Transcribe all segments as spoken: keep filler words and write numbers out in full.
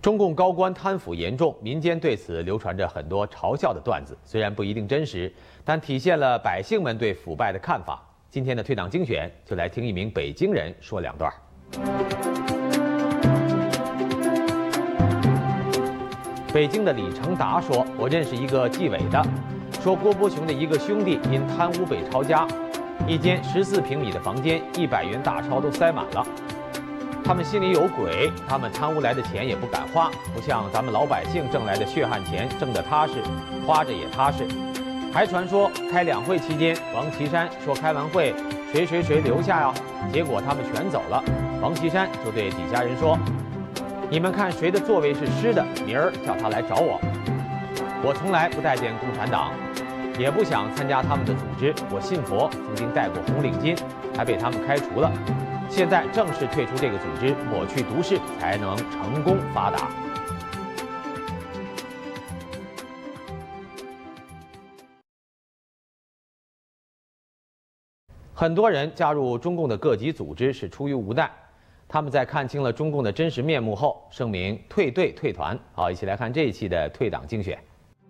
中共高官贪腐严重，民间对此流传着很多嘲笑的段子，虽然不一定真实，但体现了百姓们对腐败的看法。今天的退党精选就来听一名北京人说两段。北京的李成达说：“我认识一个纪委的，说郭伯雄的一个兄弟因贪污被抄家，一间十四平米的房间，一百元大钞都塞满了。他们心里有鬼，他们贪污来的钱也不敢花，不像咱们老百姓挣来的血汗钱，挣得踏实，花着也踏实。还传说开两会期间，王岐山说开完会谁谁谁留下呀，结果他们全走了。王岐山就对底下人说：你们看谁的座位是湿的，明儿叫他来找我。我从来不待见共产党，也不想参加他们的组织。我信佛，曾经戴过红领巾，还被他们开除了。现在正式退出这个组织，抹去毒誓，才能成功发达。”很多人加入中共的各级组织是出于无奈，他们在看清了中共的真实面目后，声明退队退团。好，一起来看这一期的退党精选。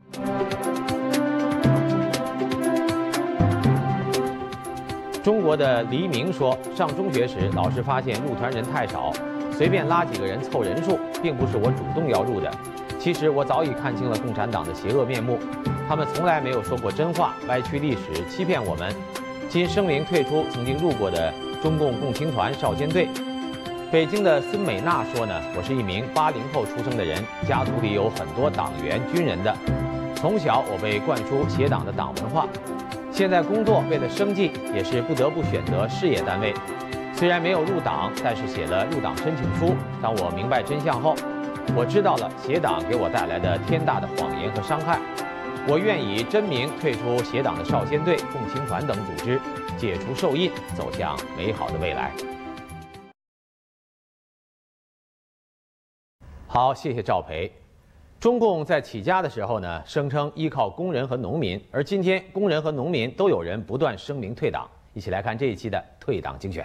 中国的黎明说，上中学时老师发现入团人太少，随便拉几个人凑人数，并不是我主动要入的。其实我早已看清了共产党的邪恶面目，他们从来没有说过真话，歪曲历史，欺骗我们。今声明退出曾经入过的中共共青团少先队。北京的孙美娜说呢，我是一名八零后出生的人，家族里有很多党员、军人的，从小我被灌输写党的党文化。现在工作为了生计，也是不得不选择事业单位。虽然没有入党，但是写了入党申请书。当我明白真相后，我知道了写党给我带来的天大的谎言和伤害。我愿以真名退出写党的少先队、共青团等组织，解除受印，走向美好的未来。好，谢谢赵培。中共在起家的时候呢，声称依靠工人和农民，而今天工人和农民都有人不断声明退党。一起来看这一期的退党精选。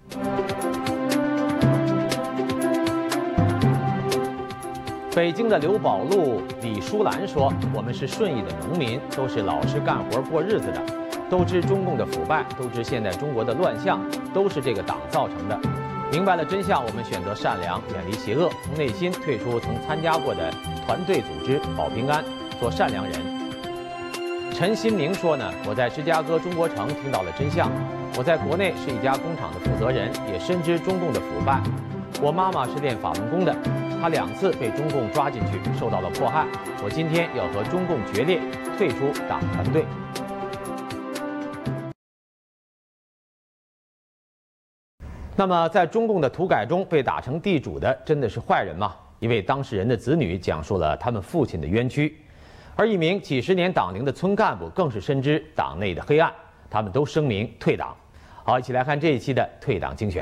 北京的刘宝路、李淑兰说：“我们是顺义的农民，都是老实干活过日子的，都知中共的腐败，都知现在中国的乱象都是这个党造成的。明白了真相，我们选择善良，远离邪恶，从内心退出曾参加过的团队组织，保平安，做善良人。”陈新明说呢：“我在芝加哥中国城听到了真相，我在国内是一家工厂的负责人，也深知中共的腐败。我妈妈是练法轮功的，她两次被中共抓进去，受到了迫害。我今天要和中共决裂，退出党团队。”那么，在中共的土改中被打成地主的，真的是坏人吗？一位当事人的子女讲述了他们父亲的冤屈，而一名几十年党龄的村干部更是深知党内的黑暗，他们都声明退党。好，一起来看这一期的退党精选。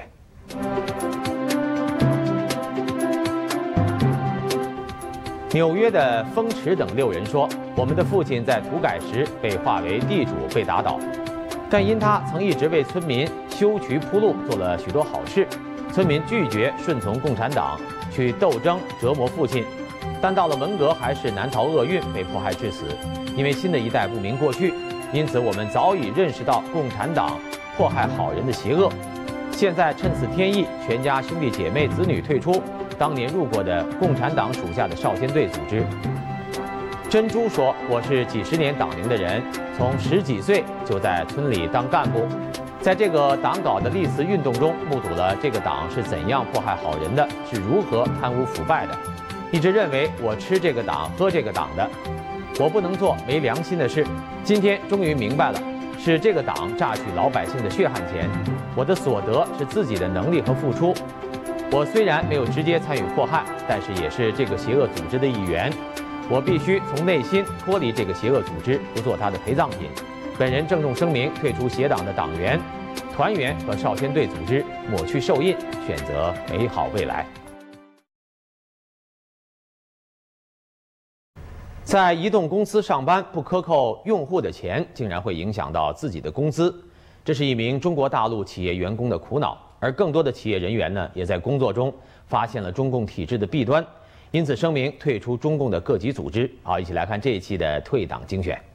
纽约的风池等六人说：“我们的父亲在土改时被划为地主，被打倒。但因他曾一直为村民修渠铺路，做了许多好事，村民拒绝顺从共产党，去斗争折磨父亲。但到了文革，还是难逃厄运，被迫害致死。因为新的一代不明过去，因此我们早已认识到共产党迫害好人的邪恶。现在趁此天意，全家兄弟姐妹子女退出当年入过的共产党属下的少先队组织。”珍珠说：“我是几十年党龄的人，从十几岁就在村里当干部，在这个党搞的历次运动中，目睹了这个党是怎样迫害好人的，是如何贪污腐败的。一直认为我吃这个党喝这个党的，我不能做没良心的事。今天终于明白了，是这个党榨取老百姓的血汗钱，我的所得是自己的能力和付出。我虽然没有直接参与迫害，但是也是这个邪恶组织的一员。我必须从内心脱离这个邪恶组织，不做他的陪葬品。本人郑重声明退出邪党的党员、团员和少先队组织，抹去受印，选择美好未来。”在移动公司上班不克扣用户的钱，竟然会影响到自己的工资，这是一名中国大陆企业员工的苦恼。而更多的企业人员呢，也在工作中发现了中共体制的弊端， 因此声明退出中共的各级组织。好，一起来看这一期的退党精选。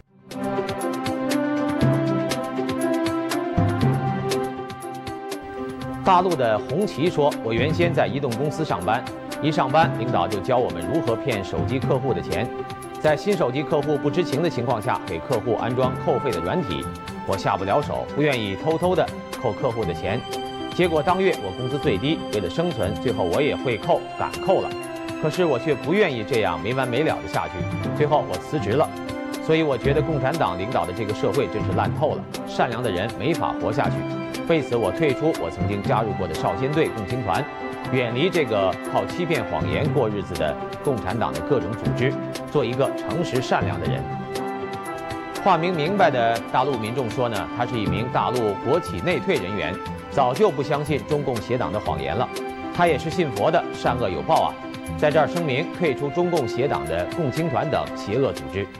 大陆的红旗说：“我原先在移动公司上班，一上班领导就教我们如何骗手机客户的钱，在新手机客户不知情的情况下给客户安装扣费的软体，我下不了手，不愿意偷偷的扣客户的钱。结果当月我工资最低，为了生存，最后我也会扣，敢扣了。可是我却不愿意这样没完没了的下去，最后我辞职了。所以我觉得共产党领导的这个社会真是烂透了，善良的人没法活下去。为此，我退出我曾经加入过的少先队共青团，远离这个靠欺骗谎言过日子的共产党的各种组织，做一个诚实善良的人。”话明明白的大陆民众说呢，他是一名大陆国企内退人员，早就不相信中共邪党的谎言了。他也是信佛的，善恶有报啊！在这儿声明退出中共邪党的共青团等邪恶组织。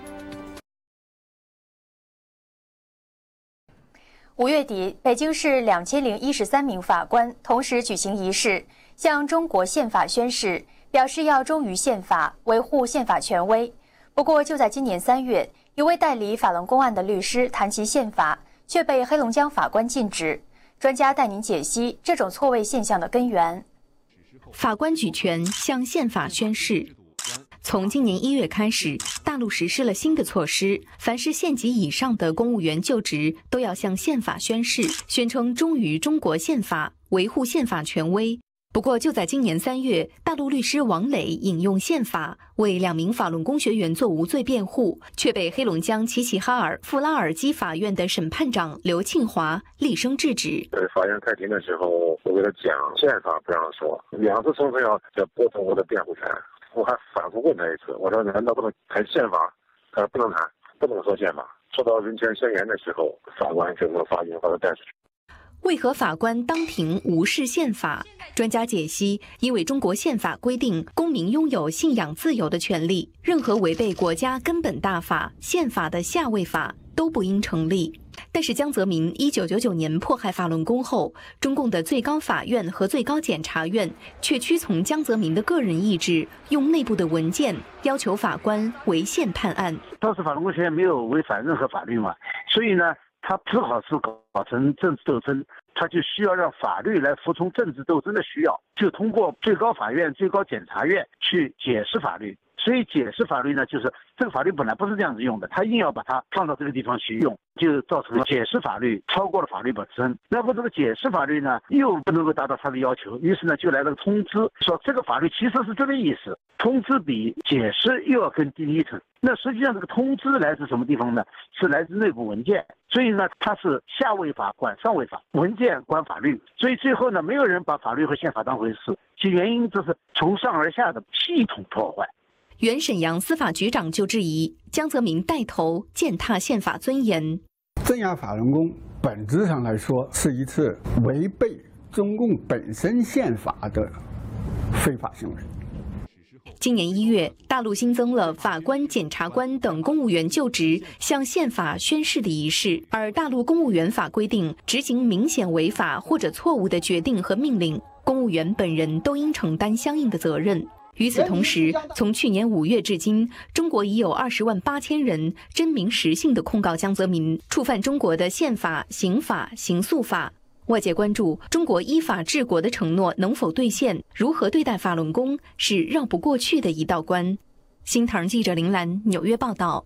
五月底，北京市两千零一十三名法官同时举行仪式，向中国宪法宣誓，表示要忠于宪法，维护宪法权威。不过，就在今年三月，一位代理法轮功案的律师谈及宪法，却被黑龙江法官禁止。专家带您解析这种错位现象的根源。 法官举权向宪法宣誓。从今年一月开始，大陆实施了新的措施，凡是县级以上的公务员就职，都要向宪法宣誓，宣称忠于中国宪法，维护宪法权威。不过，就在今年三月，大陆律师王磊引用宪法为两名法轮功学员做无罪辩护，却被黑龙江齐齐哈尔富拉尔基法院的审判长刘庆华厉声制止。 在法院开庭的时候，我给他讲宪法不让说，两次重复要要驳回我的辩护权。我还反复问他一次，我说难道不能谈宪法？他说不能谈，不能说宪法。说到人权宣言的时候，法官整个法院把他带出去。 为何法官当庭无视宪法？专家解析，因为中国宪法规定公民拥有信仰自由的权利，任何违背国家根本大法、宪法的下位法都不应成立。但是江泽民一九九九年迫害法轮功后，中共的最高法院和最高检察院却屈从江泽民的个人意志，用内部的文件要求法官违宪判案。 当时法轮功学院没有违反任何法律嘛，所以呢，他只好是搞搞成政治斗争，他就需要让法律来服从政治斗争的需要，就通过最高法院、最高检察院去解释法律。所以解释法律呢，就是这个法律本来不是这样子用的，他硬要把它放到这个地方去用，就造成了解释法律超过了法律本身。那么这个解释法律呢，又不能够达到他的要求，于是呢，就来了个通知，说这个法律其实是这个意思，通知比解释又要更低一层。那实际上这个通知来自什么地方呢？是来自内部文件。所以呢，它是下位法管上位法，文件管法律。所以最后呢，没有人把法律和宪法当回事，其原因就是从上而下的系统破坏。 原沈阳司法局长就质疑江泽民带头践踏宪法尊严。 镇压法轮功本质上来说是一次违背中共本身宪法的非法行为。 今年一月，大陆新增了法官、检察官等公务员就职向宪法宣誓的仪式，而大陆公务员法规定，执行明显违法或者错误的决定和命令，公务员本人都应承担相应的责任。与此同时，从去年五月至今，中国已有二十万八千人真名实姓地控告江泽民触犯中国的宪法、刑法、刑诉法。外界关注中国依法治国的承诺能否兑现，如何对待法轮功是绕不过去的一道关。新唐记者林兰纽约报道。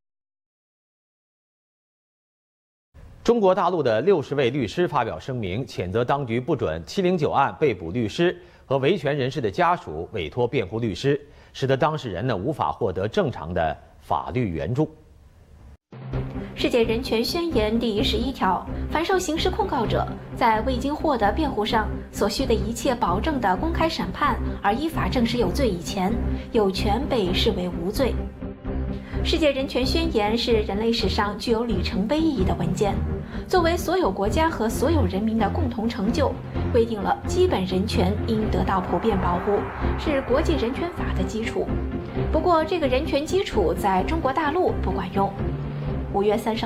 中国大陆的六十位律师发表声明，谴责当局不准七零九案被捕律师和维权人士的家属委托辩护律师，使得当事人呢无法获得正常的法律援助。 世界人权宣言第十一条，凡受刑事控告者，在未经获得辩护上所需的一切保证的公开审判而依法证实有罪以前，有权被视为无罪。世界人权宣言是人类史上具有里程碑意义的文件，作为所有国家和所有人民的共同成就，规定了基本人权应得到普遍保护，是国际人权法的基础。不过，这个人权基础在中国大陆不管用。五月三十号，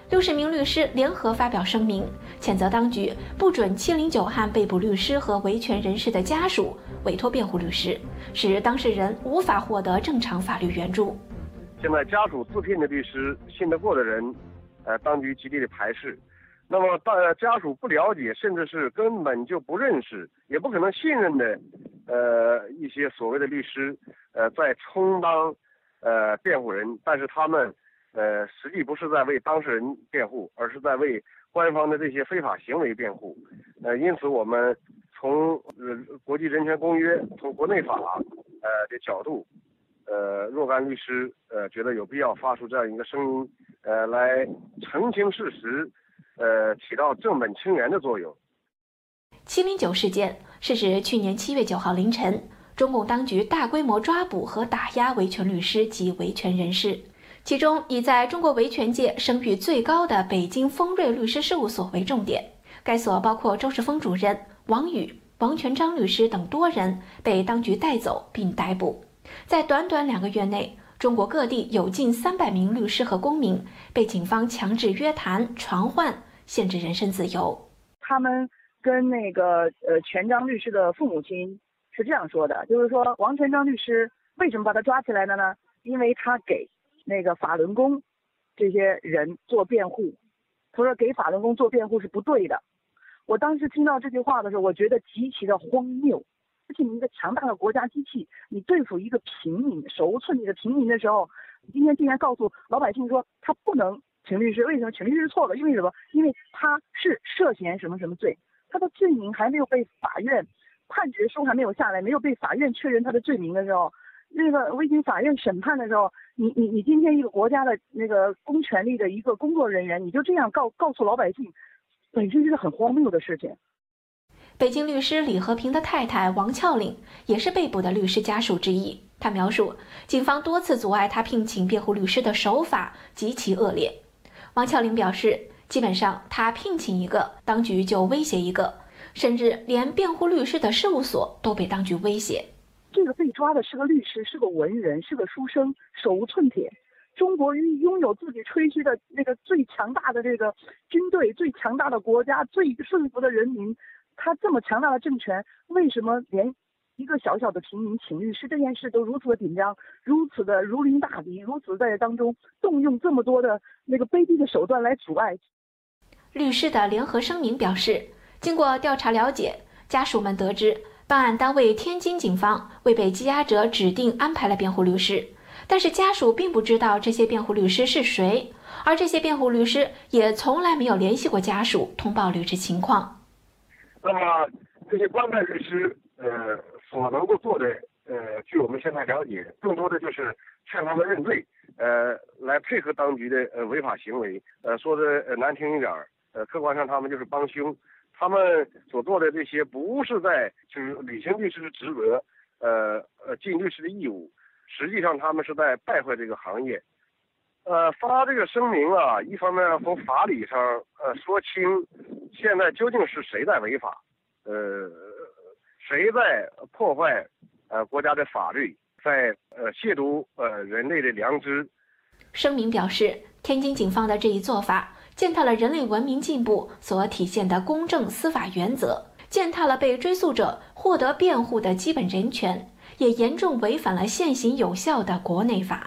六十名律师联合发表声明，谴责当局不准七零九案被捕律师和维权人士的家属委托辩护律师，使当事人无法获得正常法律援助。 现在家属自聘的律师，信得过的人，呃，当局极力的排斥。那么，大家属不了解，甚至是根本就不认识，也不可能信任的，呃，一些所谓的律师，呃，在充当呃辩护人，但是他们。呃，实际不是在为当事人辩护，而是在为官方的这些非法行为辩护。呃，因此我们从呃国际人权公约、从国内法呃的角度，呃，若干律师呃觉得有必要发出这样一个声音，呃，来澄清事实，呃，起到正本清源的作用。 七零九事件是指去年七月九号凌晨，中共当局大规模抓捕和打压维权律师及维权人士。其中以在中国维权界声誉最高的北京丰瑞律师事务所为重点，该所包括周世峰主任、王宇、王全章律师等多人被当局带走并逮捕。在短短两个月内，中国各地有近三百名律师和公民被警方强制约谈、传唤，限制人身自由。 他们跟那个呃全章律师的父母亲是这样说的，就是说王全章律师为什么把他抓起来了呢？因为他给那个法轮功这些人做辩护，他说给法轮功做辩护是不对的。我当时听到这句话的时候，我觉得极其的荒谬。而且你一个强大的国家机器，你对付一个平民，手无寸铁的平民的时候，你今天竟然告诉老百姓说他不能请律师，为什么请律师是错的？因为什么？因为他是涉嫌什么什么罪，他的罪名还没有被法院判决书还没有下来，没有被法院确认他的罪名的时候，那个未经法院审判的时候，你你你今天一个国家的那个公权力的一个工作人员，你就这样告告诉老百姓，本身是很荒谬的事情。 北京律师李和平的太太王峭岭也是被捕的律师家属之一。他描述，警方多次阻碍他聘请辩护律师的手法极其恶劣。王峭岭表示，基本上他聘请一个，当局就威胁一个，甚至连辩护律师的事务所都被当局威胁。 这个被抓的是个律师，是个文人，是个书生，手无寸铁。中国拥有自己吹嘘的那个最强大的这个军队，最强大的国家，最顺服的人民，他这么强大的政权，为什么连一个小小的平民请律师这件事都如此的紧张，如此的如临大敌，如此在当中动用这么多的那个卑鄙的手段来阻碍？ 律师的联合声明表示，经过调查了解，家属们得知办案单位天津警方为被羁押者指定安排了辩护律师，但是家属并不知道这些辩护律师是谁，而这些辩护律师也从来没有联系过家属通报律师情况。 那么这些官派律师，呃，所能够做的，呃，据我们现在了解，更多的就是劝他们认罪，呃，来配合当局的呃违法行为。呃，说的呃难听一点，呃，客观上他们就是帮凶。他们所做的这些不是在就是履行律师的职责，呃呃尽律师的义务，实际上他们是在败坏这个行业。呃，发这个声明啊，一方面从法理上呃说清现在究竟是谁在违法，呃谁在破坏呃国家的法律，在呃亵渎呃人类的良知。 声明表示，天津警方的这一做法践踏了人类文明进步所体现的公正司法原则，践踏了被追诉者获得辩护的基本人权，也严重违反了现行有效的国内法。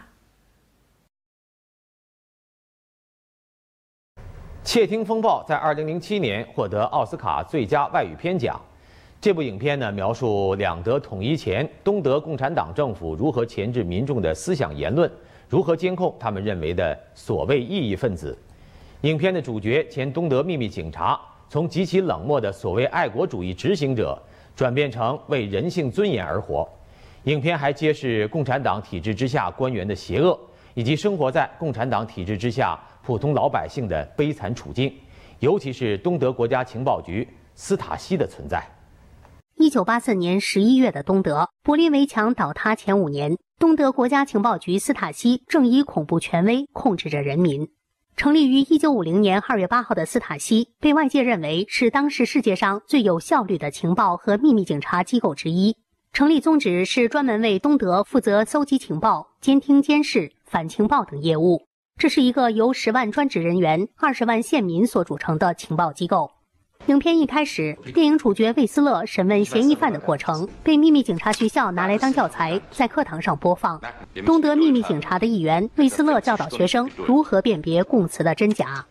窃听风暴在二零零七年获得奥斯卡最佳外语片奖。这部影片呢，描述两德统一前东德共产党政府如何钳制民众的思想言论，如何监控他们认为的所谓异议分子。影片的主角前东德秘密警察，从极其冷漠的所谓爱国主义执行者，转变成为人性尊严而活。影片还揭示共产党体制之下官员的邪恶，以及生活在共产党体制之下普通老百姓的悲惨处境，尤其是东德国家情报局斯塔西的存在。 一九八四年十一月的东德，柏林围墙倒塌前五年，东德国家情报局斯塔西正以恐怖权威控制着人民。成立于一九五零年二月八号的斯塔西，被外界认为是当时世界上最有效率的情报和秘密警察机构之一。成立宗旨是专门为东德负责搜集情报、监听监视、反情报等业务。 这是一个由十万专职人员、二十万县民所组成的情报机构。影片一开始，电影主角魏斯勒审问嫌疑犯的过程被秘密警察学校拿来当教材，在课堂上播放。东德秘密警察的一员魏斯勒教导学生如何辨别供词的真假。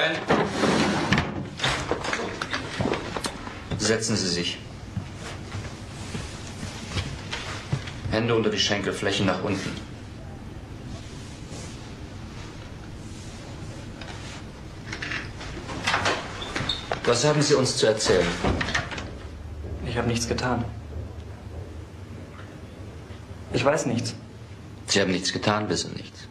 Setzen Sie sich. Hände unter die Schenkelflächen nach unten. Was haben Sie uns zu erzählen? Ich habe nichts getan. Ich weiß nichts. Sie haben nichts getan, wissen nichts.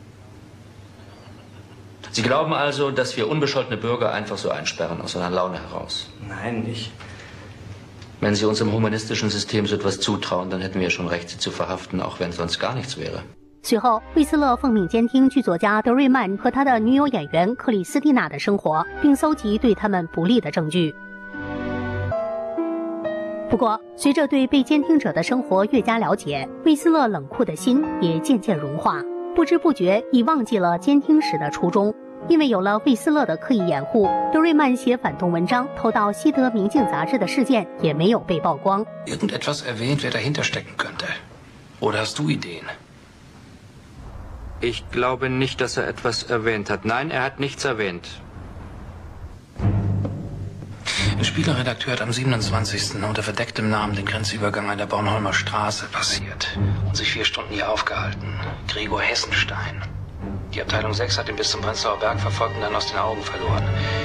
Sie glauben also, dass wir unbescholtene Bürger einfach so einsperren, aus einer Laune heraus? Nein, nicht. Wenn Sie uns im humanistischen System so etwas zutrauen, dann hätten wir schon Recht, Sie zu verhaften, auch wenn sonst gar nichts wäre. 随后，魏斯勒奉命监听剧作家德瑞曼和他的女友演员克里斯蒂娜的生活，并搜集对他们不利的证据。不过，随着对被监听者的生活越加了解，魏斯勒冷酷的心也渐渐融化，不知不觉已忘记了监听时的初衷。因为有了魏斯勒的刻意掩护，德瑞曼写反动文章投到《西德明镜》杂志的事件也没有被曝光。 Irgendetwas erwähnt, wer dahinter stecken könnte. Oder hast du Ideen? Ich glaube nicht, dass er etwas erwähnt hat. Nein, er hat nichts erwähnt. Ein Spiegelredakteur hat am siebenundzwanzigsten unter verdecktem Namen den Grenzübergang an der Bornholmer Straße passiert und sich vier Stunden hier aufgehalten. Gregor Hessenstein. Die Abteilung sechs hat ihn bis zum Prenzlauer Berg verfolgt und dann aus den Augen verloren.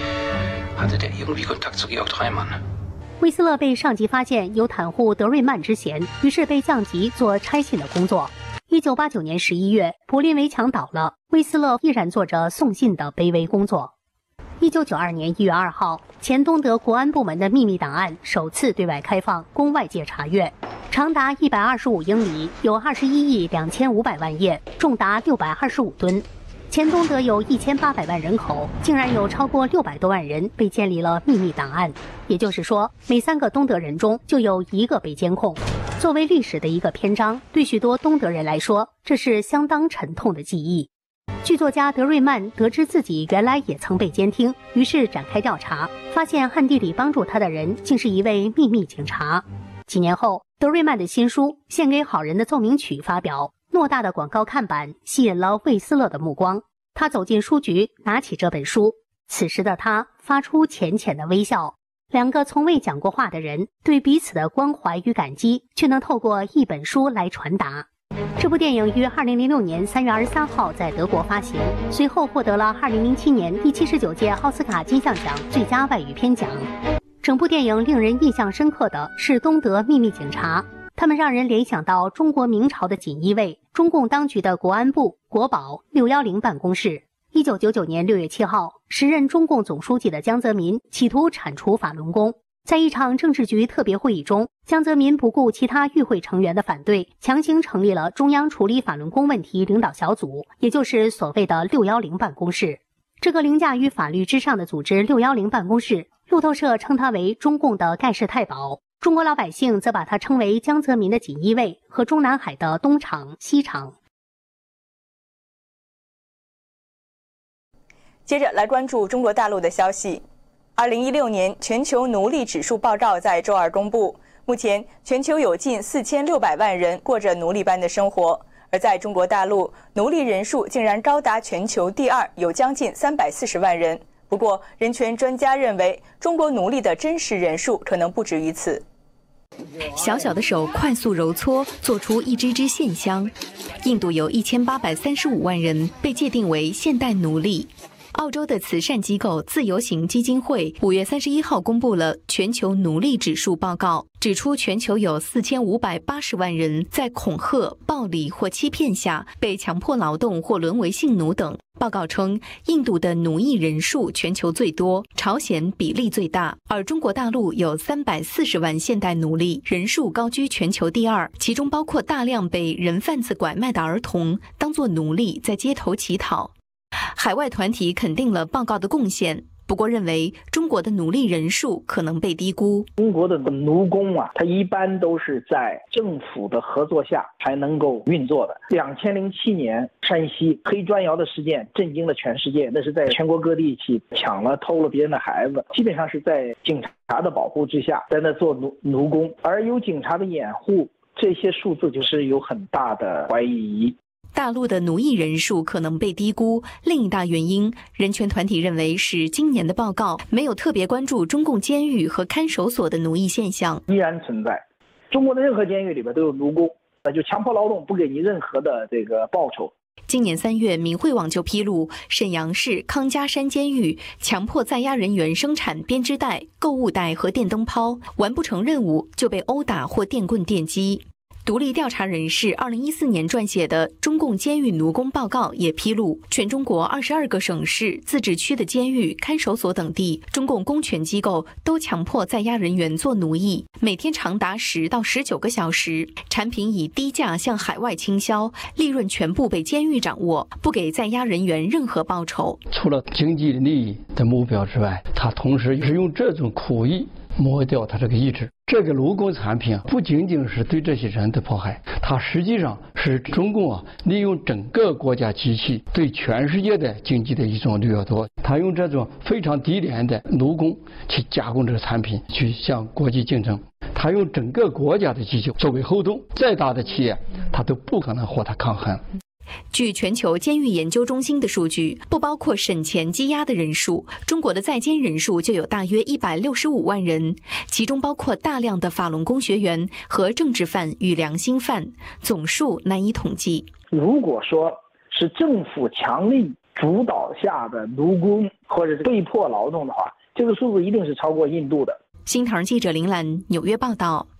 Hatte der irgendwie Kontakt zu Georg Dreimann? 魏斯勒被上级发现有袒护德瑞曼之嫌，于是被降级做差信的工作。一九八九年十一月，柏林围墙倒了，魏斯勒依然做着送信的卑微工作。一九九二年一月二号，前东德国安部门的秘密档案首次对外开放，供外界查阅。长达一百二十五英里，有二十一亿两千五百万页，重达六百二十五吨。前东德有一千八百万人口，竟然有超过六百多万人被建立了秘密档案。也就是说，每三个东德人中就有一个被监控。作为历史的一个篇章，对许多东德人来说，这是相当沉痛的记忆。剧作家德瑞曼得知自己原来也曾被监听，于是展开调查，发现暗地里帮助他的人竟是一位秘密警察。几年后，德瑞曼的新书《献给好人的奏鸣曲》发表，偌大的广告看板吸引了魏斯勒的目光。他走进书局，拿起这本书，此时的他发出浅浅的微笑。两个从未讲过话的人对彼此的关怀与感激，却能透过一本书来传达。这部电影于二零零六年三月二十三号在德国发行，随后获得了二零零七年第七十九届奥斯卡金像奖最佳外语片奖。整部电影令人印象深刻的是东德秘密警察，他们让人联想到中国明朝的锦衣卫、中共当局的国安部、国保、六一零办公室。一九九九年六月七号，时任中共总书记的江泽民企图铲除法轮功。在一场政治局特别会议中，江泽民不顾其他与会成员的反对，强行成立了中央处理法轮功问题领导小组，也就是所谓的六一零办公室。这个凌驾于法律之上的组织六一零办公室，路透社称它为中共的盖世太保，中国老百姓则把它称为江泽民的锦衣卫和中南海的东厂、西厂。 接着来关注中国大陆的消息。二零一六年全球奴隶指数报告在周二公布，目前全球有近四千六百万人过着奴隶般的生活，而在中国大陆，奴隶人数竟然高达全球第二，有将近三百四十万人。不过，人权专家认为，中国奴隶的真实人数可能不止于此。 小小的手快速揉搓，做出一支支线香。印度有一千八百三十五万人被界定为现代奴隶。澳洲的慈善机构自由行基金会五月三十一号公布了全球奴隶指数报告，指出全球有四千五百八十万人在恐吓、暴力或欺骗下被强迫劳动或沦为性奴等。报告称，印度的奴役人数全球最多，朝鲜比例最大，而中国大陆有三百四十万现代奴隶，人数高居全球第二，其中包括大量被人贩子拐卖的儿童，当作奴隶在街头乞讨。海外团体肯定了报告的贡献，不过认为中中国的奴隶人数可能被低估。 中国的奴工啊，它一般都是在政府的合作下才能够运作的。两千零七年山西黑砖窑的事件震惊了全世界，那是在全国各地去抢了偷了别人的孩子，基本上是在警察的保护之下在那做奴奴工，而有警察的掩护，这些数字就是有很大的怀疑。 大陆的奴役人数可能被低估，另一大原因，人权团体认为是今年的报告没有特别关注中共监狱和看守所的奴役现象。 依然存在，中国的任何监狱里边都有奴工，那就强迫劳动，不给你任何的这个报酬。 今年三月，明慧网就披露，沈阳市康家山监狱强迫在押人员生产编织袋、购物袋和电灯泡，完不成任务就被殴打或电棍电击。独立调查人士二零一四年撰写的《中共监狱奴工报告》也披露，全中国二十二个省市、自治区的监狱、看守所等地，中共公权机构都强迫在押人员做奴役，每天长达十到十九个小时，产品以低价向海外倾销，利润全部被监狱掌握，不给在押人员任何报酬。 除了经济利益的目标之外，他同时是用这种苦役磨掉他这个意志。这个奴工产品啊，不仅仅是对这些人的迫害，它实际上是中共啊利用整个国家机器对全世界的经济的一种掠夺。他用这种非常低廉的奴工去加工这个产品，去向国际竞争。他用整个国家的机器作为后盾，再大的企业他都不可能和他抗衡。 据全球监狱研究中心的数据，不包括审前羁押的人数，中国的在监人数就有大约一百六十五万人，其中包括大量的法轮功学员和政治犯与良心犯，总数难以统计。 如果说是政府强力主导下的奴工或者是被迫劳动的话，这个数字一定是超过印度的。 新唐记者林兰纽约报道。